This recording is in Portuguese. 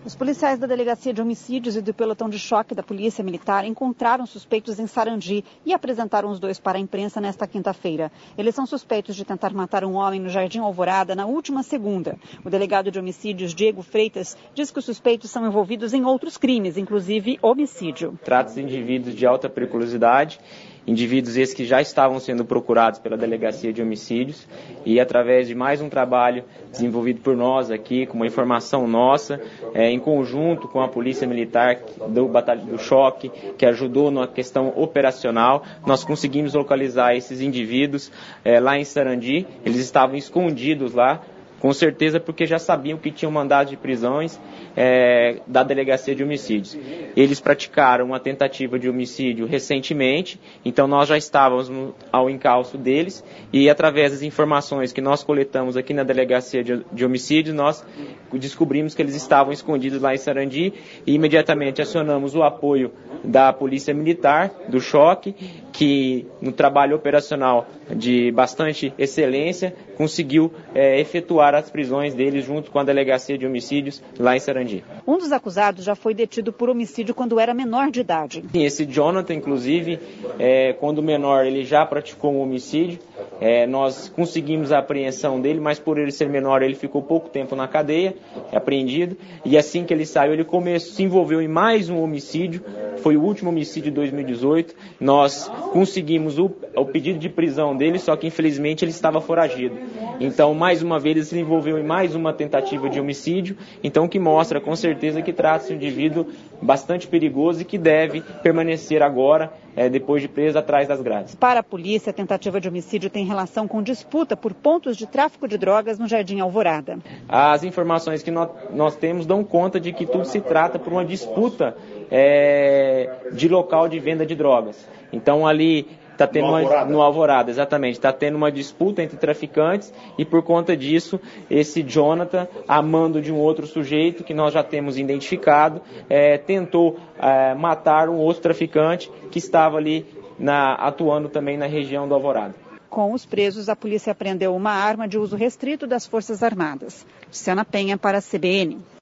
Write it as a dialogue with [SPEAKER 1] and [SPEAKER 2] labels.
[SPEAKER 1] Os policiais da Delegacia de Homicídios e do Pelotão de Choque da Polícia Militar encontraram suspeitos em Sarandi e apresentaram os dois para a imprensa nesta quinta-feira. Eles são suspeitos de tentar matar um homem no Jardim Alvorada na última segunda. O delegado de homicídios, Diego Freitas, diz que os suspeitos são envolvidos em outros crimes, inclusive homicídio.
[SPEAKER 2] Trata-se de indivíduos de alta periculosidade, indivíduos esses que já estavam sendo procurados pela Delegacia de Homicídios e através de mais um trabalho desenvolvido por nós aqui, com uma informação nossa, em conjunto com a Polícia Militar do Batalhão do Choque, que ajudou na questão operacional, nós conseguimos localizar esses indivíduos lá em Sarandi. Eles estavam escondidos lá, com certeza porque já sabiam que tinham mandado de prisões da Delegacia de Homicídios. Eles praticaram uma tentativa de homicídio recentemente, então nós já estávamos ao encalço deles e através das informações que nós coletamos aqui na Delegacia de Homicídios, nós descobrimos que eles estavam escondidos lá em Sarandi e imediatamente acionamos o apoio da Polícia Militar, do Choque, que no trabalho operacional de bastante excelência conseguiu efetuar as prisões deles junto com a Delegacia de Homicídios lá em Sarandi.
[SPEAKER 1] Um dos acusados já foi detido por homicídio quando era menor de idade.
[SPEAKER 2] Esse Jonathan, inclusive, quando menor, ele já praticou um homicídio. Nós conseguimos a apreensão dele, mas por ele ser menor, ele ficou pouco tempo na cadeia, apreendido. E assim que ele saiu, ele se envolveu em mais um homicídio. Foi o último homicídio de 2018. Nós conseguimos o pedido de prisão dele, só que infelizmente ele estava foragido. Então, mais uma vez, ele se envolveu em mais uma tentativa de homicídio. Então, o que mostra com certeza que trata-se de um indivíduo bastante perigoso e que deve permanecer agora, depois de preso, atrás das grades.
[SPEAKER 1] Para a polícia, a tentativa de homicídio tem relação com disputa por pontos de tráfico de drogas no Jardim Alvorada.
[SPEAKER 2] As informações que nós temos dão conta de que tudo se trata por uma disputa de local de venda de drogas. Então ali está tendo no Alvorada, exatamente, está tendo uma disputa entre traficantes e por conta disso esse Jonathan, a mando de um outro sujeito que nós já temos identificado, tentou matar um outro traficante que estava ali atuando também na região do Alvorada.
[SPEAKER 1] Com os presos, a polícia apreendeu uma arma de uso restrito das Forças Armadas. Luciana Penha para a CBN.